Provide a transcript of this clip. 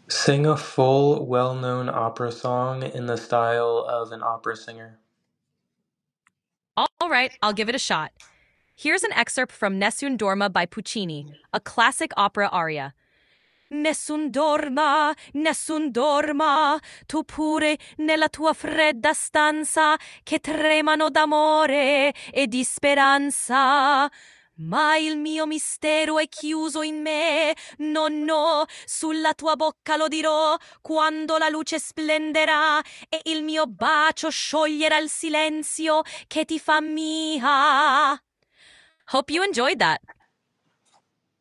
Sing a full, well-known opera song in the style of an opera singer. All right, I'll give it a shot. Here's an excerpt from Nessun Dorma by Puccini, a classic opera aria. Nessun dorma, tu pure nella tua fredda stanza che tremano d'amore e di speranza. Ma il mio mistero è chiuso in me, no, sulla tua bocca lo dirò quando la luce splenderà e il mio bacio scioglierà il silenzio che ti fa mia. Hope you enjoyed that.